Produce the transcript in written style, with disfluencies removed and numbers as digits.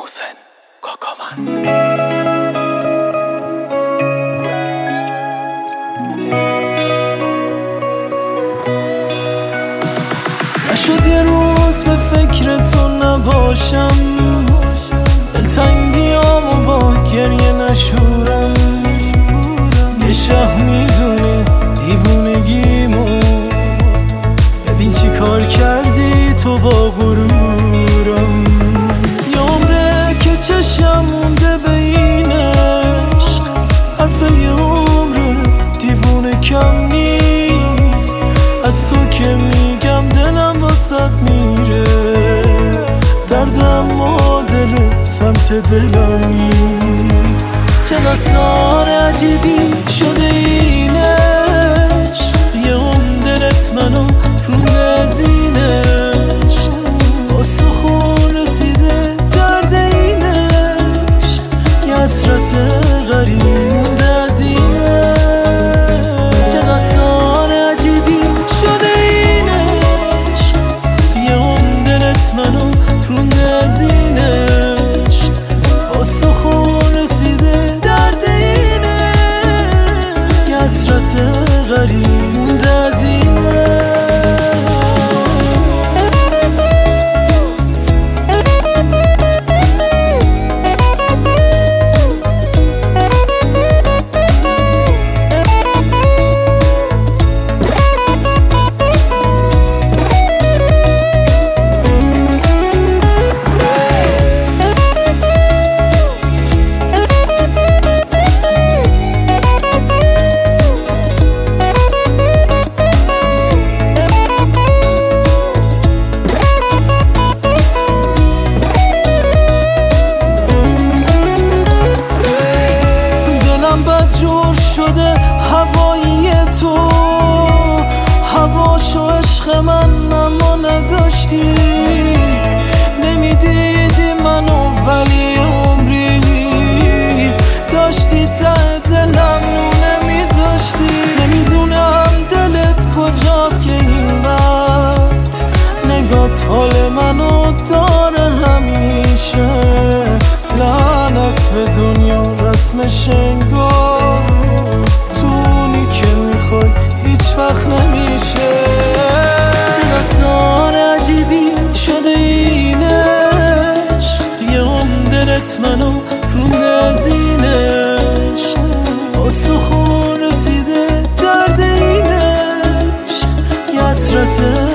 حسین کاکاوند. نشد یه روز به فکر تو نباشم، دلتنگیامو با گریه نشورم. یه شه میدونه دیوونگیمو، ببین چی کار کردی تو با غرورم. یه عمره که چشم مونده به این عشق، حرف یه عمره دیوونه کم نیست. از تو که میگم دلم واسط میره، دردم و دلت سمت دلم نیست. چه داستان عجیبی شده این عشق، یه هم دلت منو رونده زین عشق. با سخون رسیده درد این عشق، یه حسرت غریب مونده از این عشق. چه داستان عجیبی شده این عشق، یه هم دلت منو رونده از این عشق. با سخون رسیده درد این عشق، یه حسرت غریب مونده از این عشق. جور شده هوایی تو، هواشو عشق من اما نداشتی. نمیدیدی منو ولی عمری داشتی ته دلم نونه میذاشتی. نمیدونم دلت کجاست که این بد نگات حال منو داره همیشه. لعنت به دنیا رسمش انگار تونی که میخوای هیچ وقت نمیشه. چه داستان عجیبی شده این عشق، یه هم دلت منو رونده از این عشق. با سخون رسیده درد این عشق، یه حسرت